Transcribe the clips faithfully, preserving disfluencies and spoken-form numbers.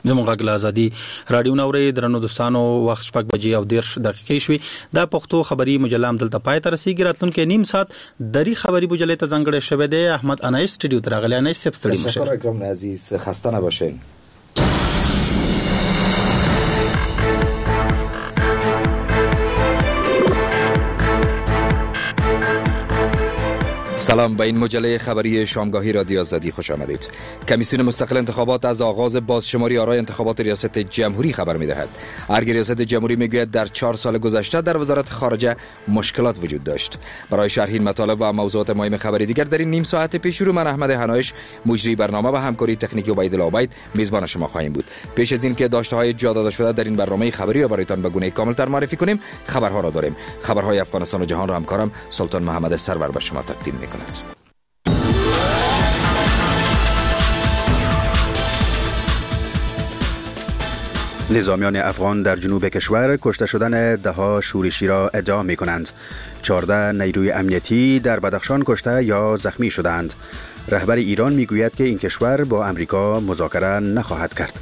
زموږ غږ له ازادي رادیو نوري درنو دوستانو وخت شپږ بجې او دیرش دقیقې شوې دا پښتو خبری مجله هم دلته پای ته رسیدي راتلونکي نیم ساعت دری خبری مجله ته ځانګړی شوی دی احمد انایس استودیو ته راغلی انایس صاحب ستړي مشه تشکر اکرم عزیز خسته نباشین. سلام، به این مجله خبری شامگاهی رادیو آزادی خوش آمدید. کمیسیون مستقل انتخابات از آغاز بازشماری آرای انتخابات ریاست جمهوری خبر می‌دهد. ارگ ریاست جمهوری میگوید در چهار سال گذشته در وزارت خارجه مشکلات وجود داشت. برای شرح این مطالب و موضوعات مهم خبری دیگر در این نیم ساعت پیش رو من احمد هنایش مجری برنامه و همکاری تکنیکی عبیدالله عبید میزبان شما خواهیم بود. پیش از این که داشته‌های جا داده شده در این برنامه خبری را برایتان به گونه کامل‌تر معرفی کنیم، خبرها را داریم. خبرهای افغانستان و جهان را همکارم سلطان محمد سرور به شما تقدیم می‌کند. نظامیان افغان در جنوب کشور کشته شدن ده‌ها شورشی را ادعا می کنند. چهارده نیروی امنیتی در بدخشان کشته یا زخمی شدند. رهبر ایران می گوید که این کشور با امریکا مذاکره نخواهد کرد.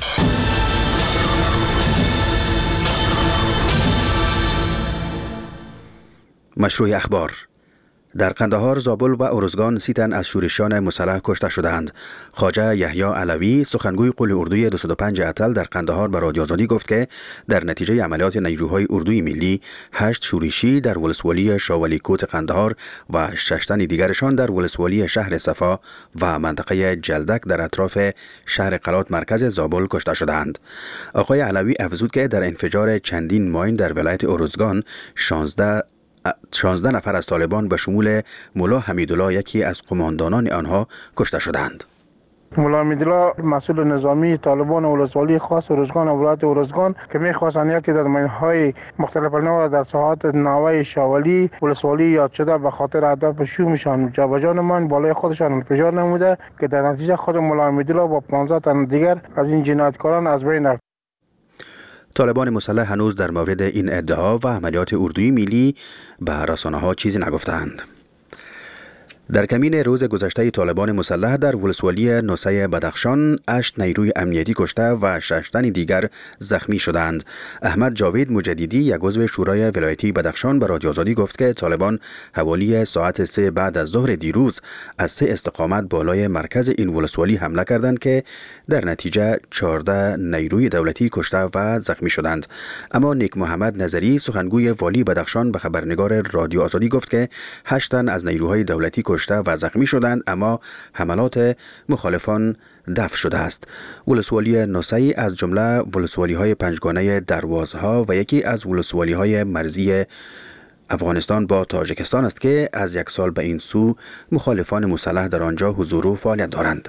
مشروع اخبار: در قندهار، زابل و ارزگان سی تن از شورشیان مسلح کشته شدند. خواجه یحیی علوی سخنگوی قول اردوی دویست و پنج اتل در قندهار به رادیو آزادی گفت که در نتیجه عملیات نیروهای اردوی ملی هشت شورشی در ولسوالی شاولی کوت قندهار و شش تن دیگرشان در ولسوالی شهر صفا و منطقه جلدک در اطراف شهر قلات مرکز زابل کشته شدند. آقای علوی افزود که در انفجار چندین ماین در ولایت ارزگان شانزده شانزده نفر از طالبان به شمول مولا حمیدالله یکی از قماندانان آنها کشته شدند. مولا حمیدالله مسئول نظامی طالبان ولسوالی خاص ارزگان و ولایت ارزگان که می‌خواستند یکی در ماین‌های مختلف نوع در ساحات ناوه شاولی ولسوالی یاد شده به خاطر هدف شومشان جابجا نمایند بالای خودشان انفجار نموده که در نتیجه خود مولا حمیدالله با پانزده تن دیگر از این جنایتکاران از بین رفت. طالبان مسلح هنوز در مورد این ادعا و عملیات اردوی ملی به رسانه‌ها چیزی نگفتند. در کمین روز گذشته طالبان مسلح در ولسوالی نوسه بدخشان هشت نیروی امنیتی کشته و شش تن دیگر زخمی شدند. احمد جاوید مجددی یک عضو شورای ولایتی بدخشان به رادیو آزادی گفت که طالبان حوالی ساعت سه بعد از ظهر دیروز از سه استقامت بالای مرکز این ولسوالی حمله کردند که در نتیجه چهارده نیروی دولتی کشته و زخمی شدند. اما نیک محمد نظری سخنگوی والی بدخشان به خبرنگار رادیو آزادی گفت که هشت تن از نیروهای دولتی کشته و زخمی شدند، اما حملات مخالفان دفع شده است. ولسوالی نوسعی از جمله ولسوالی های پنجگانه دروازها و یکی از ولسوالی های مرزی افغانستان با تاجیکستان است که از یک سال به این سو مخالفان مسلح در آنجا حضور و فعالیت دارند.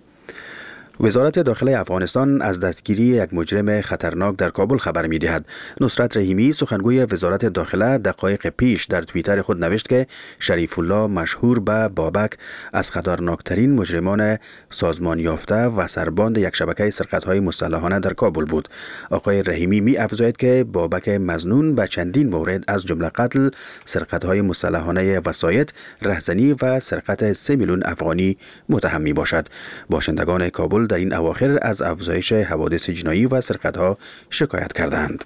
وزارت داخله افغانستان از دستگیری یک مجرم خطرناک در کابل خبر می‌دهد. نصرت رحیمی سخنگوی وزارت داخله دقایق پیش در توییتر خود نوشت که شریف الله مشهور به بابک از خطرناکترین مجرمان سازمان یافته و سرباند یک شبکه سرقت‌های مسلحانه در کابل بود. آقای رحیمی می افزاید که بابک مظنون به چندین مورد از جمله قتل، سرقت‌های مسلحانه وسایط، رهزنی و سرقت سه میلیون افغانی متهم می باشد. باشندگان کابل در این اواخر از افزایش حوادث جنایی و سرقت‌ها شکایت کردند.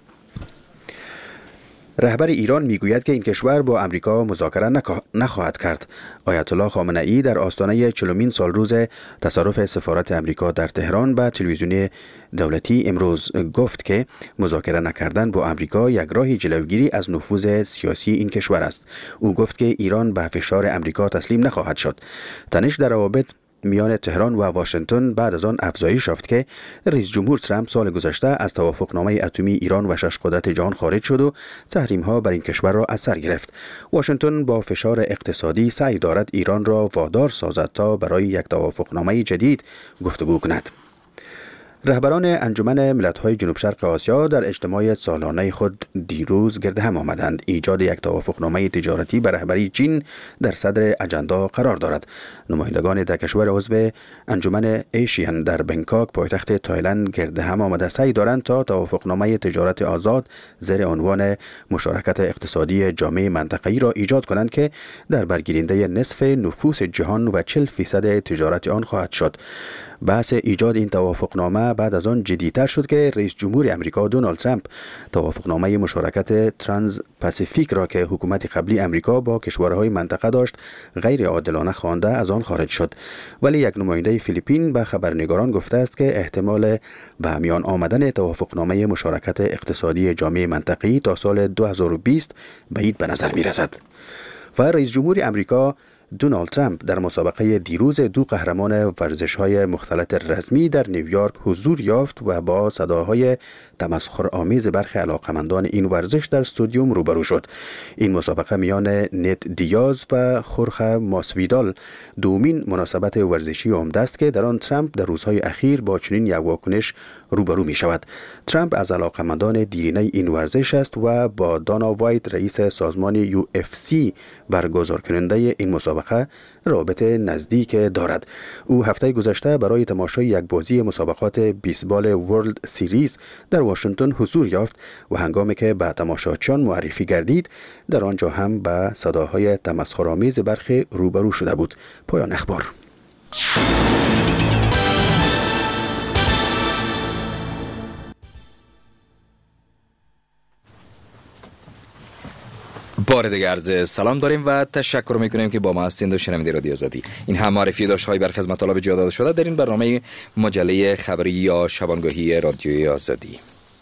رهبر ایران میگوید که این کشور با امریکا مذاکره نخواهد کرد. آیت الله خامنه ای در آستانه چهلمین سالروز تصرف سفارت امریکا در تهران به تلویزیون دولتی امروز گفت که مذاکره نکردن با امریکا یک راه جلوگیری از نفوذ سیاسی این کشور است. او گفت که ایران به فشار امریکا تسلیم نخواهد شد. تنش در روابط میان تهران و واشنگتن بعد از آن افزایش یافت که رئیس جمهور ترامپ سال گذشته از توافقنامه اتمی ایران و شش قدرت جهان خارج شد و تحریم‌ها بر این کشور را از سر گرفت. واشنگتن با فشار اقتصادی سعی دارد ایران را وادار سازد تا برای یک توافقنامه جدید گفتگو کند. رهبران انجمن ملت‌های جنوب شرق آسیا در اجتماع سالانه خود دیروز گرد هم آمدند. ایجاد یک توافقنامه تجارتی به رهبری چین در صدر اجندا قرار دارد. نمایندگان در کشور عضو انجمن ایشین در بنکاک پایتخت تایلند گرد هم آمده سعی دارند تا توافقنامه تجارت آزاد زیر عنوان مشارکت اقتصادی جامع منطقه‌ای را ایجاد کنند که در برگیرنده نصف نفوس جهان و چهل فیصد تجارت آن خواهد شد. بحث ایجاد این توافقنامه مسئله بعد از آن جدی‌تر شد که رئیس جمهور امریکا دونالد ترامپ توافقنامه مشارکت ترانس پاسیفیک را که حکومت قبلی امریکا با کشورهای منطقه داشت غیر عادلانه خوانده از آن خارج شد. ولی یک نماینده فیلیپین به خبرنگاران گفته است که احتمال به میان آمدن توافقنامه مشارکت اقتصادی جامعه منطقه‌ای تا سال دو هزار و بیست بعید به نظر می‌رسد. و رئیس جمهور امریکا دونالد ترامپ در مسابقه دیروز دو قهرمان ورزش‌های مختلط رزمی در نیویورک حضور یافت و با صداهای تمسخرآمیز برخی علاقمندان این ورزش در استادیوم روبرو شد. این مسابقه میان نت دیاز و خورخه ماسویدال دومین مناسبت ورزشی عمده است که در آن ترامپ در روزهای اخیر با چنین یک واکنش روبرو می شود. ترامپ از علاقمندان دیرینه این ورزش است و با دانا وایت رئیس سازمان یو اف سی برگزار کننده این مسابقه رابطه نزدیک دارد. او هفته گذشته برای تماشای یک بازی مسابقات بیسبال ورلد سیریز در واشنگتن حضور یافت و هنگامی که به تماشاچیان معرفی گردید در آنجا هم به صداهای تمسخرآمیز برخی روبرو شده بود. پایان اخبار. بار دیگر عرض سلام داریم و تشکر میکنیم که با ما هستید و شنونده رادیو آزادی. این هم معرفی داشت‌های برخی از مطالب جا داده شده در این برنامه مجله خبری یا شبانگاهی رادیوی آزادی.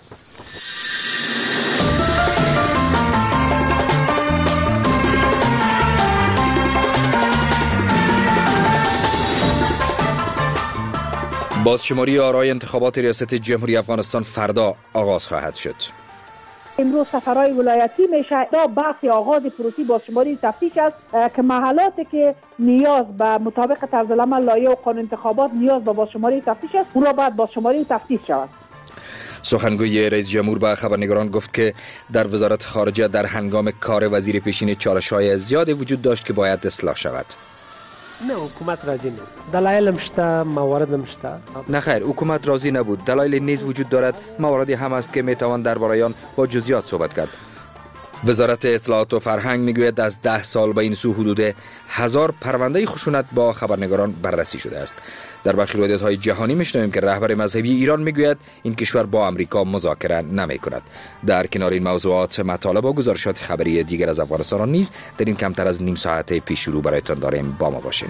بازشماری آرای انتخابات ریاست جمهوری افغانستان فردا آغاز خواهد شد. امروز سفرهای ولایتی میشه دا بحث آغاز پروسی بازشماری تفتیش است که محلاتی که نیاز به مطابق طرز العمل لایحه و قانون انتخابات نیاز به بازشماری تفتیش است اون را باید بازشماری تفتیش شود. سخنگوی رئیس جمهور به خبرنگاران گفت که در وزارت خارجه در هنگام کار وزیر پیشین چالش‌های زیادی وجود داشت که باید اصلاح شود. نه حکومت راضی نبود. دلایل مشته، موارد مشته. نه خیر، حکومت راضی نبود. دلایل نیز وجود دارد. مواردی هم است که میتوان درباره آن با جزئیات صحبت کرد. وزارت اطلاعات و فرهنگ میگوید از ده سال به این سو حدود هزار پرونده خشونت با خبرنگاران بررسی شده است. در برخی رویدادهای جهانی میشنویم که رهبر مذهبی ایران میگوید این کشور با امریکا مذاکره نمیکند. در کنار این موضوعات مطالب و گزارشات خبری دیگر از افغانستان نیز در این کمتر از نیم ساعت پیش رو برایتان داریم. با ما باشین.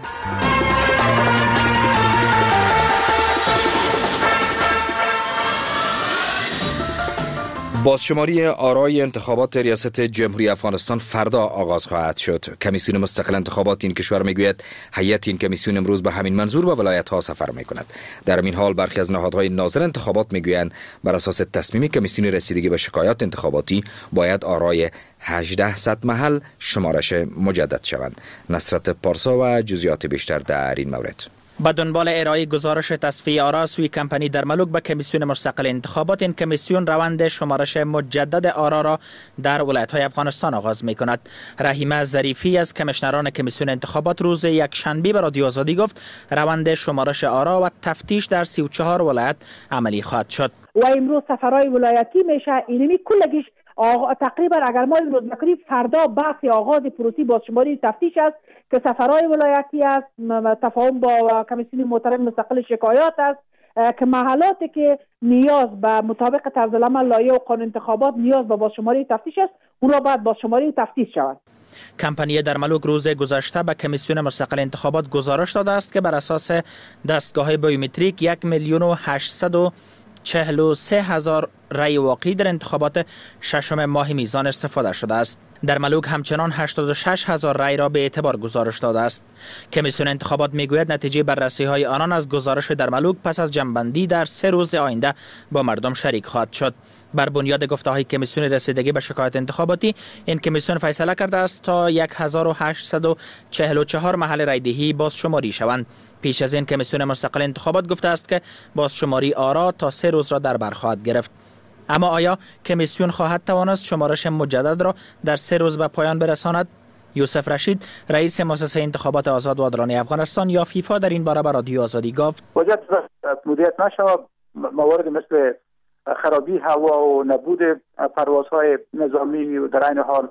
بازشماری آرای انتخابات ریاست جمهوری افغانستان فردا آغاز خواهد شد. کمیسیون مستقل انتخابات این کشور میگوید هیئت این کمیسیون امروز به همین منظور به ولایت ها سفر میکند. در این حال برخی از نهادهای ناظر انتخابات میگویند بر اساس تصمیم کمیسیون رسیدگی به شکایات انتخاباتی باید آرای هجده صد محل شمارش مجدد شوند. نصرت پارسا و جزئیات بیشتر در این مورد. با دنبال ارائه گزارش تصفیه آرا سوی کمپانی در ملوک به کمیسیون مستقل انتخابات، این کمیسیون روند شمارش مجدد آرا را در ولایت‌های افغانستان آغاز می‌کند. رحیمه ظریفی از کمیشنران کمیسیون انتخابات روز یک شنبه به رادیو آزادی گفت روند شمارش آرا و تفتیش در سی و چهار ولایت عملی خواهد شد. و امروز سفرهای ولایتی میشه اینمی کلگیش آغا... تقریبا اگر ما امروز بکنیم فردا بحث آغاز پروسی بازشماری تفتیش است که سفرهای ولایتی است، تفاهم با کمیسیون محترم مستقل شکایات است که محلاتی که نیاز به مطابق طرز العمل لایحه و قانون انتخابات نیاز به بازشماری تفتیش است اون را باید بازشماری تفتیش شود. کمپانی در ملوک روز گذشته به کمیسیون مستقل انتخابات گزارش داده است که بر اساس دستگاه بیومتریک یک میلیون و هشتصد و چهل و سه هزار رای واقعی در انتخابات ششم ماه میزان استفاده شده است. در ملوک همچنان هشتاد و شش هزار رای را به اعتبار گزارش داده است. کمیسیون انتخابات میگوید نتیجه بررسی های آنان از گزارش در ملوک پس از جمع‌بندی در سه روز آینده با مردم شریک خواهد شد. بر بنیاد گفته‌های کمیسیون رسیدگی به شکایات انتخاباتی، این کمیسیون فیصله کرده است تا هزار و هشتصد و چهل و چهار محل رایدهی بازشماری شوند. پیش از این کمیسیون مستقل انتخابات گفته است که بازشماری آرا تا سه روز را در بر خواهد گرفت. اما آیا کمیسیون خواهد توانست شمارش مجدد را در سه روز به پایان برساند؟ یوسف رشید رئیس مؤسسه انتخابات آزاد و عادلانه افغانستان یا فیفا در این باره به رادیو آزادی گفت باید مدیریت نشود موارد مثل خرابی هوا و نبود پروازهای نظامی و در این حال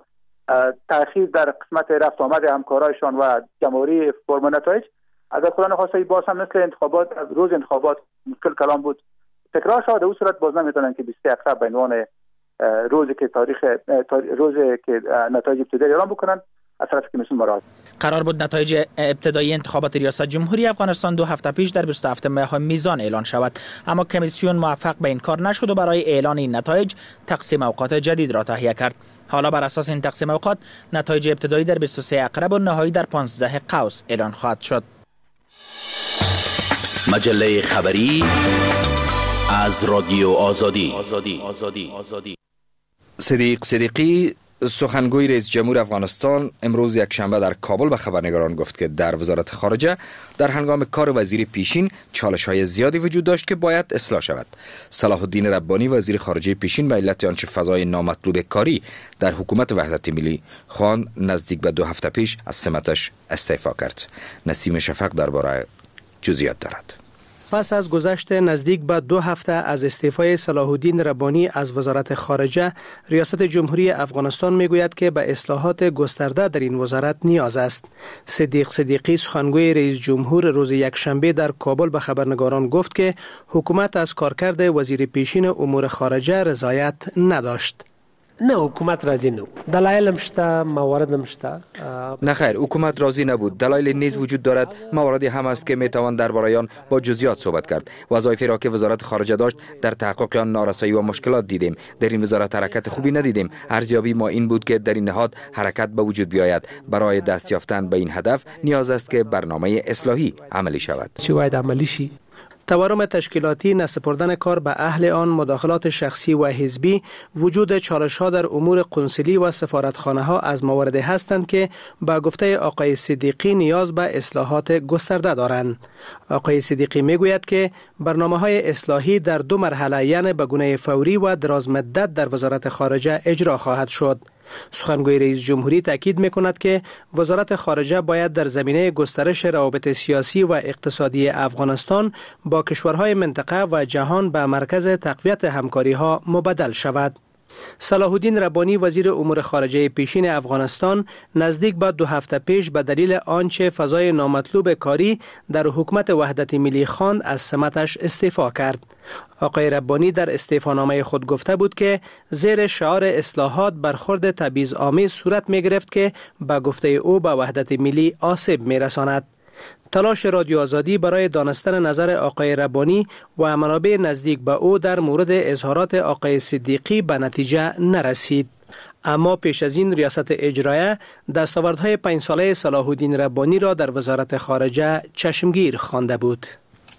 تأخیر در قسمت رفت آمد همکارایشان و جمهوری فرم نتایج از خودان خواسته باز هم مثل انتخابات روز انتخابات مشکل کلام بود تکرار شد. در اون صورت باز نمیتونن که بیست و سه اکتبر به عنوان روزی که تاریخ روزی که نتایج ابتدایی اعلام بکنن از طرف کمیسیون مراد. قرار بود نتایج ابتدایی انتخابات ریاست جمهوری افغانستان دو هفته پیش در بیست و هفتم ماه میزان اعلان شود، اما کمیسیون موفق به این کار نشد و برای اعلان این نتایج تقسیم اوقات جدید را تهیه کرد. حالا بر اساس این تقسیم اوقات نتایج ابتدایی در بیست و سه عقرب و نهایی در پانزده قوس اعلان خواهد شد. مجله خبری از رادیو آزادی. آزادی. آزادی. آزادی. صدیق صدیقی سخنگوی رئیس جمهور افغانستان امروز یک شنبه در کابل به خبرنگاران گفت که در وزارت خارجه در هنگام کار وزیر پیشین چالش‌های زیادی وجود داشت که باید اصلاح شود. صلاح الدین ربانی وزیر خارجه پیشین به علت آنچه فضای نامطلوب کاری در حکومت وحدت ملی خواند نزدیک به دو هفته پیش از سمتش استعفا کرد. نسیم شفق درباره جزئیات دارد. پس از گذشت نزدیک به دو هفته از استعفای صلاح الدین ربانی از وزارت خارجه، ریاست جمهوری افغانستان میگوید که به اصلاحات گسترده در این وزارت نیاز است. صدیق صدیقی سخنگوی رئیس جمهور روز یکشنبه در کابل به خبرنگاران گفت که حکومت از کارکرد وزیر پیشین امور خارجه رضایت نداشت. نه حکومت راضی نبود. دلایل شته، موارد شته. نه خیر، حکومت راضی نبود. دلایل نیز وجود دارد. مواردی هم است که میتوان درباره آن با جزئیات صحبت کرد. وظایفی را که وزارت خارجه داشت در تحقق آن نارسایی و مشکلات دیدیم. در این وزارت حرکت خوبی ندیدیم. ارزیابی ما این بود که در این نهاد حرکت به وجود بیاید. برای دست یافتن به این هدف نیاز است که برنامه اصلاحی عملی شود. چی باید عملی شي؟ تورم تشکیلاتی، نسپردن کار به اهل آن، مداخلات شخصی و حزبی، وجود چالش ها در امور قنصلی و سفارتخانه ها از مواردی هستند که با گفته آقای صدیقی نیاز به اصلاحات گسترده دارند. آقای صدیقی میگوید که برنامه های اصلاحی در دو مرحله، یعنی به گونه فوری و دراز مدت در وزارت خارجه اجرا خواهد شد. سخنگوی رئیس جمهوری تاکید می‌کند که وزارت خارجه باید در زمینه گسترش روابط سیاسی و اقتصادی افغانستان با کشورهای منطقه و جهان به مرکز تقویت همکاری‌ها مبدل شود. صلاح الدین ربانی وزیر امور خارجه پیشین افغانستان نزدیک به دو هفته پیش به دلیل آنچه فضای نامطلوب کاری در حکومت وحدت ملی خواند از سمتش استعفا کرد. آقای ربانی در استعفانامه خود گفته بود که زیر شعار اصلاحات برخورد تبعیض‌آمیز صورت می گرفت که به گفته او به وحدت ملی آسیب می رساند. تلاش رادیو آزادی برای دانستن نظر آقای ربانی و منابع نزدیک به او در مورد اظهارات آقای صدیقی به نتیجه نرسید. اما پیش از این ریاست اجرایه دستاوردهای پنج ساله صلاح الدین ربانی را در وزارت خارجه چشمگیر خوانده بود.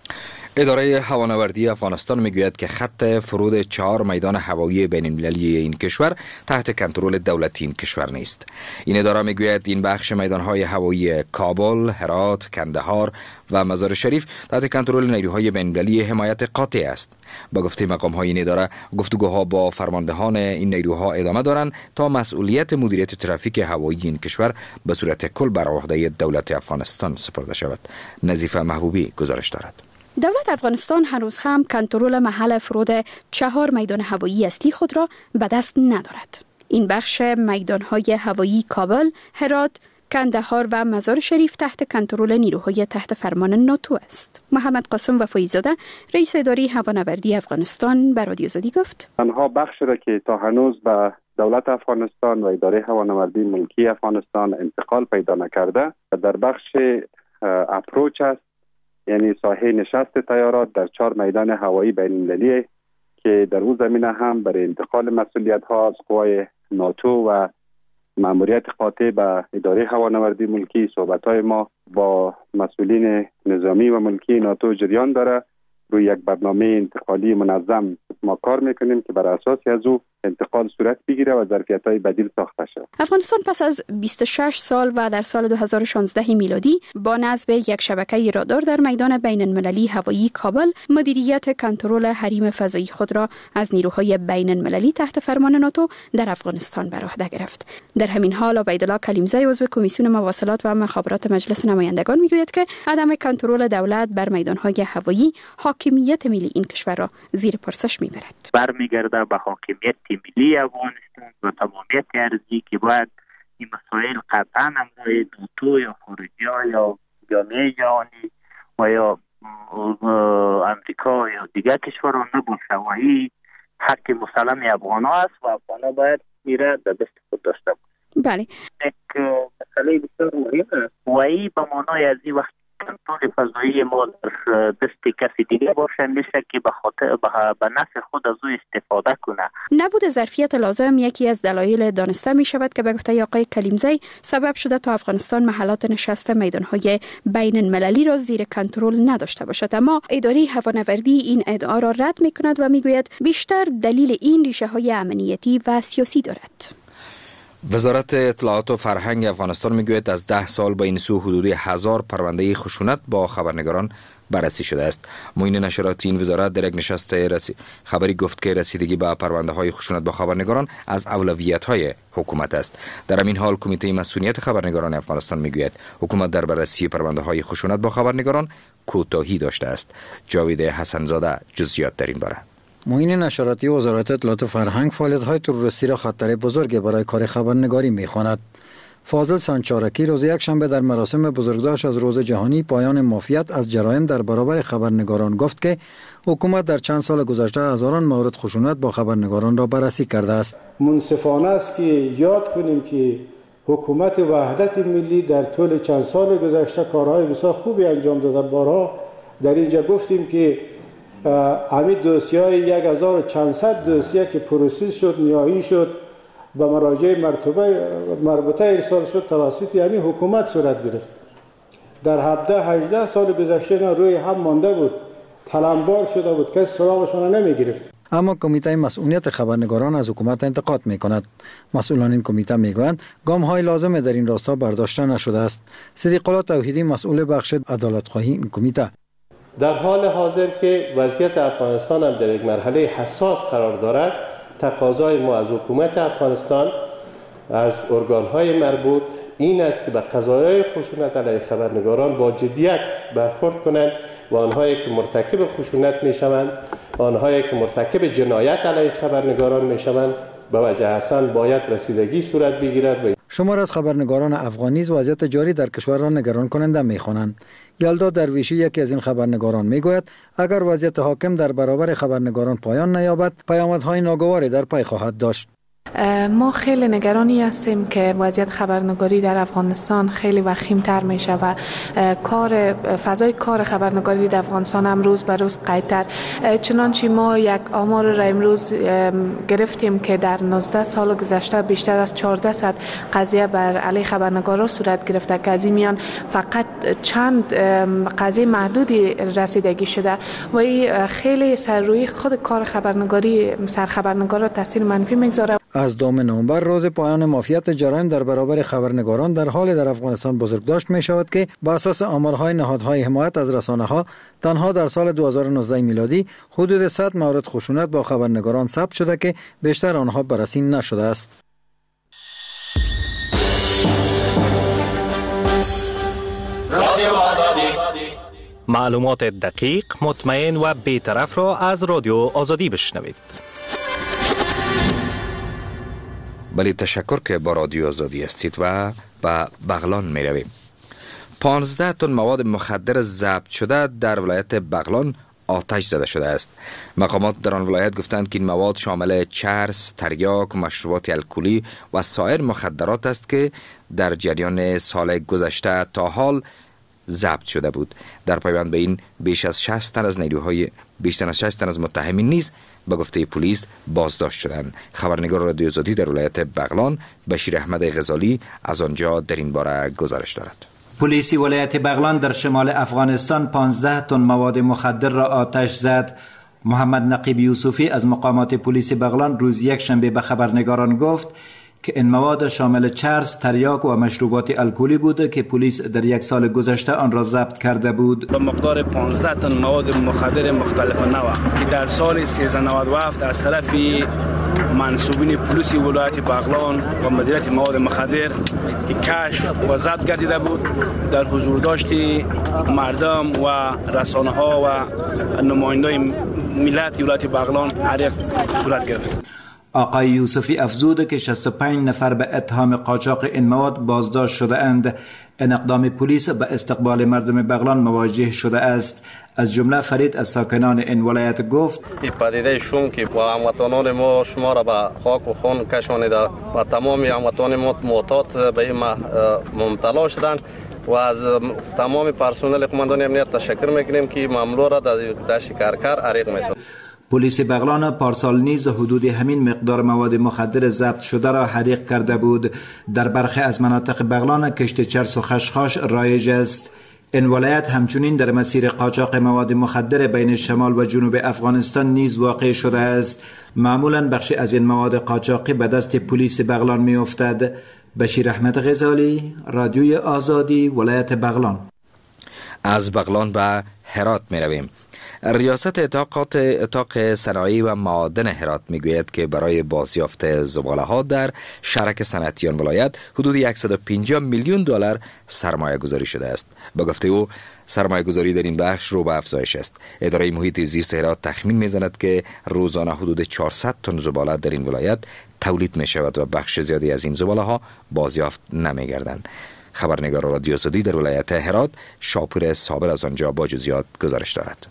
اداره هوانوردی افغانستان میگوید که خط فرود چهار میدان هوایی بین المللی این کشور تحت کنترل دولتی این کشور نیست. این اداره میگوید این بخش میدانهای هوایی کابل، هرات، کندهار و مزار شریف تحت کنترل نیروهای بین المللی حمایت قاطع است. با گفته مقام‌های این اداره، گفتگوها با فرماندهان این نیروها ادامه دارند تا مسئولیت مدیریت ترافیک هوایی این کشور به صورت کل بر عهده دولت افغانستان سپرده شود. نظیفه محبوبی گزارش دارد. دولت افغانستان هنوز هم کنترل محل فرود چهار میدان هوایی اصلی خود را به دست ندارد. این بخش میدانهای هوایی کابل، هرات، کندهار و مزار شریف تحت کنترل نیروهای تحت فرمان ناتو است. محمد قاسم وفایی‌زاده رئیس اداره هوانوردی افغانستان به رادیو آزادی گفت: آنها بخشی را که تا هنوز به دولت افغانستان و اداره هوانوردی ملکی افغانستان انتقال پیدا نکرده در بخش اپروچ است، یعنی ساحه نشست طیارات در چهار میدان هوایی بین المللی که در اون زمینه هم برای انتقال مسئولیت ها از قوای ناتو و مأموریت قاطع به اداره هوانوردی ملکی صحبت های ما با مسئولین نظامی و ملکی ناتو جریان داره. روی یک برنامه انتقالی منظم ما کار میکنیم که بر اساس از او انتقال صورت بگیره و ظرفیت‌های بدیل ساخته شود. افغانستان پس از بیست و شش سال و در سال دو هزار و شانزده میلادی با نصب یک شبکه رادار در میدان بین المللی هوایی کابل مدیریت کنترل حریم فضایی خود را از نیروهای بین المللی تحت فرمان ناتو در افغانستان بر عهده گرفت. در همین حال عبیدالله کلیمزی عضو کمیسیون مواصلات و مخابرات مجلس نمایندگان میگوید که عدم کنترل دولت بر میدانهای هوایی حاکمیت ملی این کشور را زیر پرسش میبرد. برمیگرده به حاکمیت ملی افغانستان و تمامیت ارضی که باید این مسائل قطعا امرای ناتو یا خارجی یا جامعه جهانی و یا امریکا یا دیگر کشورها نباشه و این حق مسلم افغان ها است و افغان ها باید میره در دست خود داشته باشه. بله. یک مسئله بسیار مهم است و این به معنای از این وقت کنترل فضایی ما در دست کسی دیگه باشه میشه که به خاطر به نفع خود از او استفاده کنه. نبود ظرفیت لازم یکی از دلایل دانسته می شود که به گفته آقای کلیمزی سبب شده تا افغانستان محلات نشست میدانهای بین المللی را زیر کنترل نداشته باشد، اما اداره هوانوردی این ادعا را رد می کند و می گوید بیشتر دلیل این ریشه های امنیتی و سیاسی دارد. وزارت اطلاعات و فرهنگ افغانستان میگوید از ده سال با این سو حدود هزار پرونده خشونت با خبرنگاران بررسی شده است. معین نشرات این وزارت در یک نشست رسی... خبری گفت که رسیدگی به پرونده های خشونت با خبرنگاران از اولویت های حکومت است. در همین حال کمیته مسئولیت خبرنگاران افغانستان میگوید حکومت در بررسی پرونده های خشونت با خبرنگاران کوتاهی داشته است. جاوید حسنزاده جزئیات در این باره. معین نشراتی وزارت اطلاعات و فرهنگ فعالیت‌های تروریستی را خطر بزرگی برای کار خبرنگاری می‌خواند. فاضل سانچارکی روز یکشنبه در مراسم بزرگداشت از روز جهانی پایان مافیت از جرایم در برابر خبرنگاران گفت که حکومت در چند سال گذشته هزاران مورد خشونت با خبرنگاران را بررسی کرده است. منصفانه است که یاد کنیم که حکومت وحدت ملی در طول چند سال گذشته کارهای بسیار خوبی انجام داده. بارها در اینجا گفتیم که همین دوسیه های یک هزار و چند صد دوسیه که پروسس شد نهایی شد به مراجع مرتبه مربوطه ارسال شد توسط همین حکومت صورت گرفت. در هفده هجده سال گذشته نه روی هم مانده بود، تلمبار شده بود، کسی سراغشان نمی گرفت. اما کمیته مسئولیت خبرنگاران از حکومت انتقاد می کند. مسئولان این کمیته می گویند گام های لازم در این راستا برداشته نشده است. صدیق الله توحیدی مسئول بخش عدالت خواهی این کمیته: در حال حاضر که وضعیت افغانستان هم در یک مرحله حساس قرار دارد، تقاضای ما از حکومت افغانستان از ارگان‌های مربوط این است که به قضایای خشونت علیه خبرنگاران با جدیت برخورد کنند و آنهایی که مرتکب خشونت می‌شوند، آنهایی که مرتکب جنایت علیه خبرنگاران می‌شوند، به وجه حسن باید رسیدگی صورت بگیرد. و شمار از خبرنگاران افغانی وضعیت جاری در کشور را نگران کننده می‌خوانند. یلدا درویشی یکی از این خبرنگاران میگوید اگر وضعیت حاکم در برابر خبرنگاران پایان نیابد پیامدهای ناگواری در پی خواهد داشت. ما خیلی نگرانی هستیم که وضعیت خبرنگاری در افغانستان خیلی وخیم‌تر میشه و کار فضای کار خبرنگاری در افغانستان هم روز به روز قیدتر. چنانچه ما یک آمار را امروز گرفتیم که در نوزده سال گذشته بیشتر از چهارده صد قضیه بر علیه خبرنگاران صورت گرفته که از این میان فقط چند قضیه محدودی رسیدگی شده و این خیلی سر روی خود کار خبرنگاری سرخبرنگاران تاثیر منفی میگذاره. از دوم نوامبر روز پایان مافیت جرایم در برابر خبرنگاران در حال در افغانستان بزرگداشت می شود که بر اساس آمارهای نهادهای حمایت از رسانه‌ها تنها در سال دو هزار و نوزده میلادی حدود صد مورد خشونت با خبرنگاران ثبت شده که بیشتر آنها بررسی نشده است. رادیو آزادی معلومات دقیق، مطمئن و بی‌طرف را از رادیو آزادی بشنوید. بله، تشکر که با رادیو آزادی هستید و به بغلان می رویم. پانزده تن مواد مخدر ضبط شده در ولایت بغلان آتش زده شده است. مقامات در آن ولایت گفتند که این مواد شامل چرس، تریاک، مشروبات الکلی و سایر مخدرات است که در جریان سال گذشته تا حال ضبط شده بود. در پیوند به این بیش از شصت تن از نیروهای بیشتر از شصت تن از متهمین نیز به گفته پلیس بازداشت شدند. خبرنگار رادیو آزادی در ولایت بغلان بشیر احمد غزالی از آنجا در این باره گزارش دارد. پلیس ولایت بغلان در شمال افغانستان پانزده تن مواد مخدر را آتش زد. محمد نقیب یوسفی از مقامات پلیس بغلان روز یک شنبه به خبرنگاران گفت که این مواد شامل چرس، تریاک و مشروبات الکلی بود که پلیس در یک سال گذشته آن را ضبط کرده بود. با مقدار پانزده تن مواد مخدر مختلف نوع که در سال سیزده نود و هفت از طرف منصوبین پلیس ولایت بغلان و مدیریت مواد مخدر کشف و ضبط گردیده بود، در حضور داشتی مردم و رسانه ها و نمایندگان ملت ولایت بغلان حریق صورت گرفت. آقای یوسفی افزود که شصت و پنج نفر به اتهام قاچاق این مواد بازداشت شده اند. این اقدام پلیس به استقبال مردم بغلان مواجه شده است. از جمله فرید از ساکنان این ولایت گفت این پدیده شوم که با هموطنان ما شما را به خاک و خون کشانیده و تمام هموطنان ما معتاد به این مبتلا شدند و از تمام پرسنل قماندان امنیت تشکر میکنیم که معامله را در دشت کرکر عریق میسازد. پلیس بغلان پارسال نیز حدود همین مقدار مواد مخدر ضبط شده را حریق کرده بود. در برخی از مناطق بغلان کشت چرس و خشخاش رایج است. این ولایت همچنین در مسیر قاچاق مواد مخدر بین شمال و جنوب افغانستان نیز واقع شده است. معمولا بخشی از این مواد قاچاقی به دست پلیس بغلان می افتد. بشیر احمد غزالی، رادیوی آزادی، ولایت بغلان. از بغلان به هرات می رویم. ریاست اتاقات اتاق صنایع و معادن هرات میگوید که برای بازیافت زباله ها در شرک صنعتی آن ولایت حدود صد و پنجاه میلیون دلار سرمایه گذاری شده است. با گفته او سرمایه گذاری در این بخش رو به افزایش است. اداره محیط زیست هرات تخمین میزند که روزانه حدود چهارصد تن زباله در این ولایت تولید می شود و بخش زیادی از این زباله ها بازیافت نمی گردند. خبرنگار رادیو آزادی در ولایت هرات شاپور صابر از آنجا با جزئیات گزارش دارد.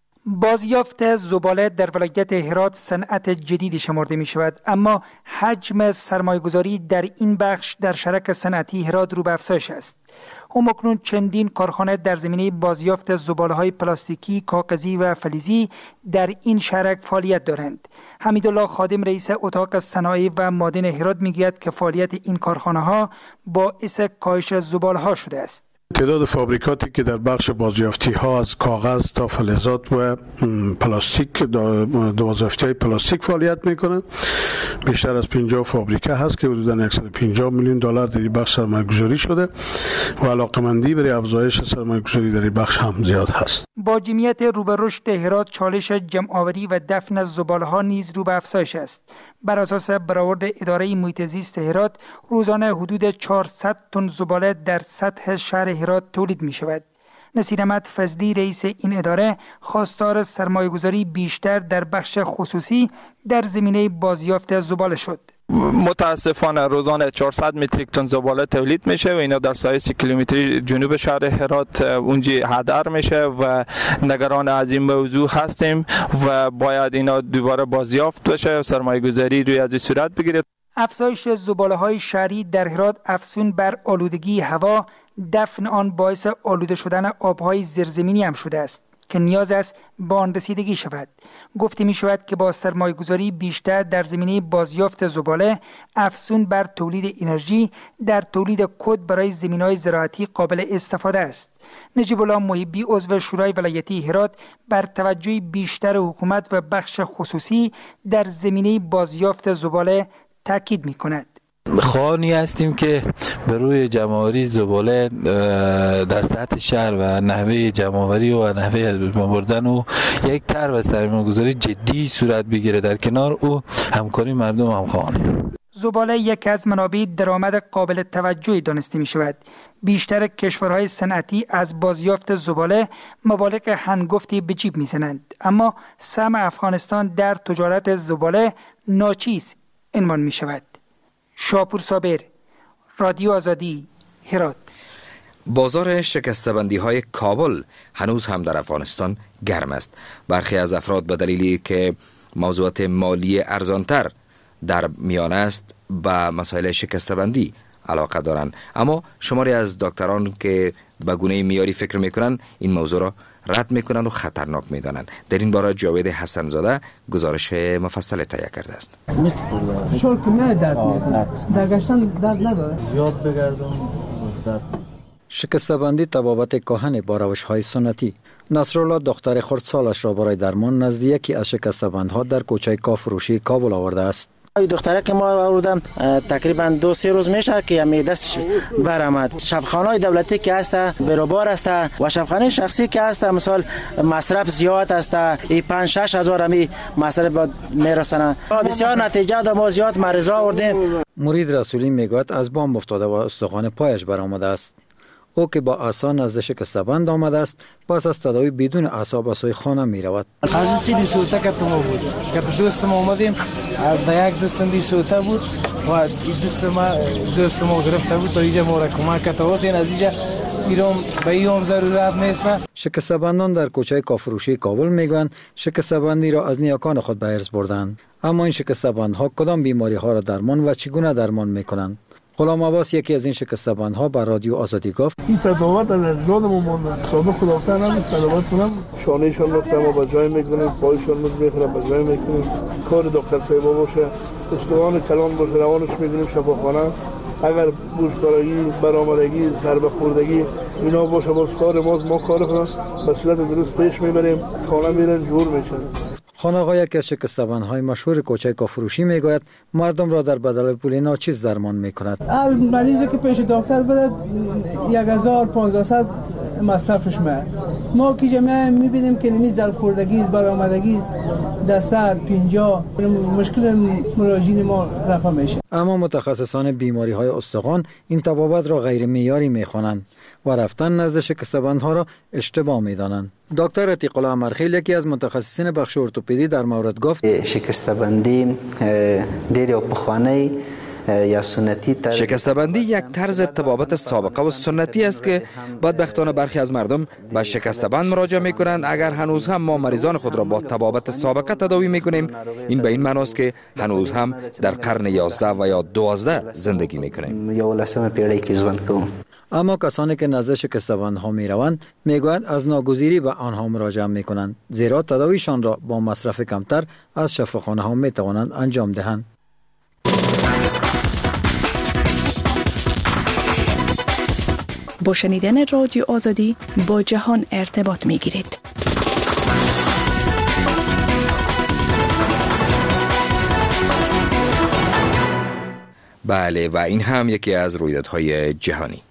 بازیافت زباله در ولایت هرات صنعت جدیدی شمرده می شود، اما حجم سرمایه‌گذاری در این بخش در شرک صنعتی هرات رو به افزایش است. همکنون چندین کارخانه در زمینه بازیافت زباله‌های پلاستیکی، کاغذی و فلزی در این شرک فعالیت دارند. حمیدالله خادم رئیس اتاق صنایع و معادن هرات میگوید که فعالیت این کارخانه‌ها باعث کاهش زباله‌ها شده است. تعداد فابریکاتی که در بخش بازیافتی ها از کاغذ تا فلزات و پلاستیک بازیافتی های پلاستیک فعالیت میکنند بیشتر از پنجاه فابریکه هست که حدوداً صد و پنجاه میلیون دلار در این بخش سرمایه گذاری شده و علاقمندی برای افزایش سرمایه گذاری در این بخش هم زیاد هست. با جمعیت رو به رشد هرات چالش جمع‌آوری و دفن زباله ها نیز رو به افزایش است. بر اساس برآورد اداره محیط زیست هرات روزانه حدود چهارصد تن زباله در سطح شهر هرات تولید می شود. نصیر احمد فضلی رئیس این اداره خواستار سرمایه‌گذاری بیشتر در بخش خصوصی در زمینه بازیافت زباله شد. متاسفانه روزانه چهارصد متریک تن زباله تولید میشه و اینا در ساحه سی کیلومتری جنوب شهر هرات اونجا هدر میشه و نگران از این موضوع هستیم و باید اینا دوباره بازیافت بشه و سرمایه گذاری روی از این صورت بگیره. افزایش زباله های شهری در هرات افزون بر آلودگی هوا، دفن آن باعث آلوده شدن آبهای زیرزمینی هم شده است که نیاز است به آن رسیدگی شود. گفته می شود که با سرمایه‌گذاری بیشتر در زمینه بازیافت زباله افزون بر تولید انرژی در تولید کود برای زمینه‌های زراعتی قابل استفاده است. نجیب الله محبی عضو شورای ولایتی هرات بر توجه بیشتر حکومت و بخش خصوصی در زمینه بازیافت زباله تاکید می کند. خواهانی هستیم که به روی جمع‌آوری زباله در سطح شهر و نحوه جمع‌آوری و نحوه بردن و یک طرح و سرمایه‌گذاری جدی صورت بگیره. در کنار او همکاری مردم هم خواهان. زباله یک از منابع درآمد قابل توجهی دانسته می شود. بیشتر کشورهای صنعتی از بازیافت زباله مبالغ هنگفتی به جیب می زنند، اما سهم افغانستان در تجارت زباله ناچیز عنوان می شود. شاپور صابر، رادیو آزادی، هرات. بازار شکسته‌بندی های کابل هنوز هم در افغانستان گرم است. برخی از افراد به دلیلی که موضوعات مالی ارزانتر در میان است به مسائل شکسته‌بندی علاقه دارند، اما شماری از دکتران که به گونه معیاری فکر میکنند این موضوع را رد میکنند و خطرناک میدانند. در این باره جاوید حسن زاده گزارش مفصل تهیه کرده است. شور که نه درد میکنه، درگشتن درد نداره. زیاد بگردم درد. شکسته‌بندی طبابت کهن با روش‌های سنتی. نصرالله دختر خردسالش را برای درمان نزد یکی از شکسته‌بندها در کوچه کافروشی کابل آورده است. دختره که ما آوردم تقریبا دو سه روز میشه که می دستش برآمد. شبخانه‌های دولتی که هست برابر است و شبخانه شخصی که هست مثلا مصرف زیاد است، ای پنج شش هزار می مصرف میرسنه. بسیار نتیجه داد، ما زیاد مریضا آوردیم. مرید رسولی میگوید از بام افتاده و استخوان پایش برآمده است. او که با عصا نزد شکسته‌بند آمده است پس از تداوی بدون عصا به سوی خانه می رود. از چیزی سوته که ما بود که دوست ما اومدیم در یک دست دی سوته بود و دست ما دوست ما گرفته بود تا اینجا ما را کمک کرد و این از اینجا ایران به ایام ضرورت نیست. شکسته‌بندان در کوچه کافروشی کابل میگویند شکسته‌بندی را از نیاکان خود به ارث بردند. اما این شکسته‌بندها کدام بیماری ها را درمان و چگونه درمان میکنند؟ غلام عباس یکی از این شکسته‌بندها بر رادیو آزادی گفت این تداوت از اجدادمون مونده. سابق خداوند نمی تداوت کنم شانهشان رو ما به جای میکنیم، پایشان رو میخوره به جای میکنیم، کار دکتر صاحب باشه، استوان کلان باشه روانش میکنیم شفاخانه. اگر گوشتارگی، برآمدگی، سربخوردگی اینا باشه باز کار ما ما کار کنیم به صورت درست پیش میبریم، خانه میرن جور میشن. خانقاه یکی از شکسته‌بندهای مشهور کوچه کافروشی میگوید مردم را در بدل پول ناچیز درمان میکند. هر مریضی که پیش دکتر بده یک هزار پانصد مصرفش میاد. ما که جمعه میبینیم که نمی زل خوردگی است، برآمدگی است، ده صد پنجاه مشکل مراجعین ما رفع میشه. اما متخصصان بیماری های استخوان این طبابت را غیر معیاری میخوانند و رفتن نزد شکسته‌بندها را اشتباه میدانند. دکتر عتیق الله مرخیل یکی از متخصصین بخش ارتوپدی در مورد گفت شکسته‌بندی ډېر پخوانی یا سنتی طرز شکسته‌بندی یک طرز طبابت سابقه و سنتی است که بدبختانه برخی از مردم به شکسته‌بند مراجعه می‌کنند. اگر هنوز هم ما مریضان خود را با طبابت سابقه تداوی می‌کنیم این به این معنی است که هنوز هم در قرن یازده و یا دوازده زندگی می‌کنیم. یازدهمین پیړۍ کې ژوند کوو. اما کسانی که نزد شکسته‌بندها می‌روند میگویند از ناگزیری به آنها مراجعه می‌کنند زیرا تداویشان را با مصرف کمتر از شفاخانه‌ها می‌توانند انجام دهند. با شنیدن رادیو آزادی با جهان ارتباط می گیرید. بله و این هم یکی از رویدادهای جهانی.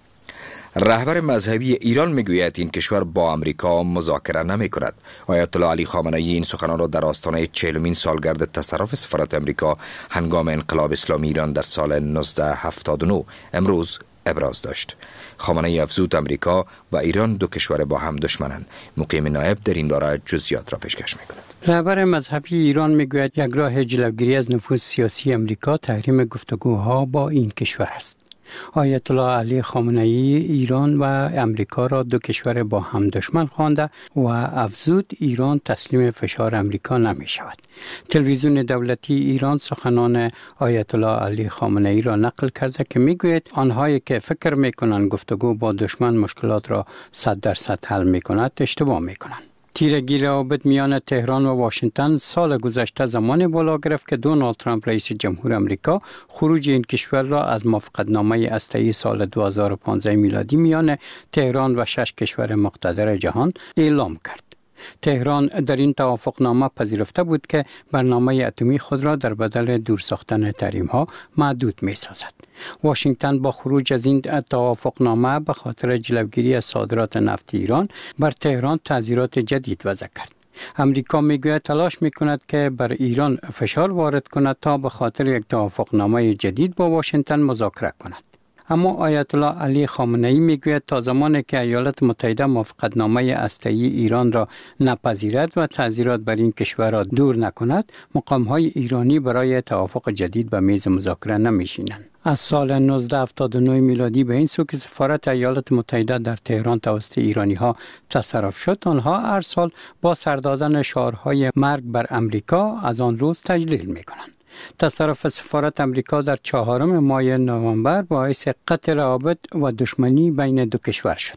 رهبر مذهبی ایران میگوید این کشور با امریکا مذاکره نمی کند. آیت الله علی خامنه ای این سخنان را در آستانه چهلمین سالگرد تصرف سفارت امریکا هنگام انقلاب اسلامی ایران در سال نوزده هفتاد و نه امروز ابراز داشت. خامنه ای افزود امریکا و ایران دو کشور با هم دشمنند. مقیم نایب در این باره جزئیات را پیشکش می‌کند. رهبر مذهبی ایران میگوید یک راه جلوگیری از نفوذ سیاسی امریکا تحریم گفتگوها با این کشور است. آیت الله علی خامنه ای ایران و امریکا را دو کشور با هم دشمن خوانده و افزود ایران تسلیم فشار امریکا نمی شود. تلویزیون دولتی ایران سخنان آیت الله علی خامنه ای را نقل کرده که می گوید آنهایی که فکر می کنند گفتگو با دشمن مشکلات را صد درصد حل می کند اشتباه می کنند. تیرگی روابط میان تهران و واشنگتن سال گذشته زمان بالا گرفت که دونالد ترامپ رئیس جمهور امریکا خروج این کشور را از موافقتنامه هسته‌ای سال دو هزار و پانزده میلادی میان تهران و شش کشور مقتدر جهان اعلام کرد. تهران در این توافقنامه پذیرفته بود که برنامه اتمی خود را در بدل دور ساختن تحریم‌ها محدود می‌سازد. واشنگتن با خروج از این توافقنامه به خاطر جلوگیری از صادرات نفت ایران بر تهران تعزیرات جدید وضع کرد. امریکا میگوید تلاش میکند که بر ایران فشار وارد کند تا به خاطر یک توافقنامه جدید با واشنگتن مذاکره کند. اما آیت الله علی خامنه ای میگوید تا زمانی که ایالات متحده موافقتنامه هسته‌ای ایران را نپذیرد و تعزیرات بر این کشور را دور نکند، مقام‌های ایرانی برای توافق جدید به میز مذاکره نمیشینند. از سال نوزده هفتاد و نه میلادی به این سو که سفارت ایالات متحده در تهران توسط ایرانی‌ها تصرف شد، آنها هر سال با سر دادن شعارهای مرگ بر امریکا از آن روز تجلیل می‌کنند. تصرف سفارت امریکا در چهارم ماه نوامبر باعث قطع روابط و دشمنی بین دو کشور شد.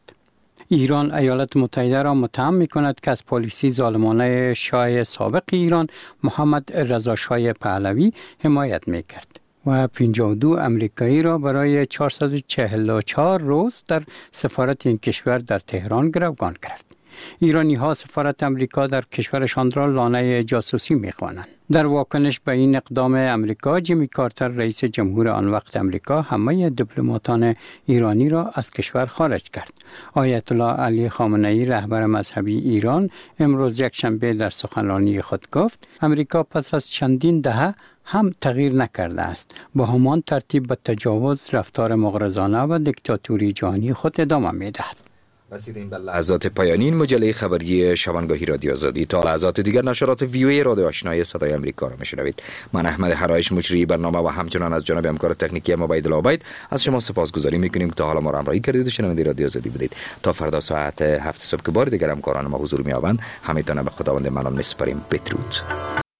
ایران ایالات متحده را متهم می‌کند که از پالیسی ظالمانه شاه سابق ایران محمد رضا شاه پهلوی حمایت می‌کرد و پنجاه و دو امریکایی را برای چهارصد و چهل و چهار روز در سفارت این کشور در تهران گروگان گرفت. ایرانی ها سفارت امریکا در کشورشان را لانه جاسوسی می‌خوانند. در واکنش به این اقدام امریکا، جیمی کارتر رئیس جمهور آن وقت امریکا همه دیپلماتان ایرانی را از کشور خارج کرد. آیت الله علی خامنه ای رهبر مذهبی ایران امروز یک شنبه در سخنرانی خود گفت امریکا پس از چندین دهه هم تغییر نکرده است. با همان ترتیب به تجاوز، رفتار مغرضانه و دیکتاتوری جهانی خود ادامه می‌دهد. رسیدیم به لحظات پایانی این مجله خبری شبانگاهی رادیو آزادی. تا لحظات دیگر نشرات وی او ای رادیو آشنای صدای آمریکا را میشنوید. من احمد هرایش مجری برنامه و همچنان از جانب همکار تکنیکی ما عبید العبید از شما سپاسگزاری میکنیم که تا حالا ما را همراهی کردید و شنونده رادیو آزادی بودید. تا فردا ساعت هفت صبح که بار دیگر همکاران ما حضور می‌یابند، همتون به خداوند منان میسپاریم. بدرود.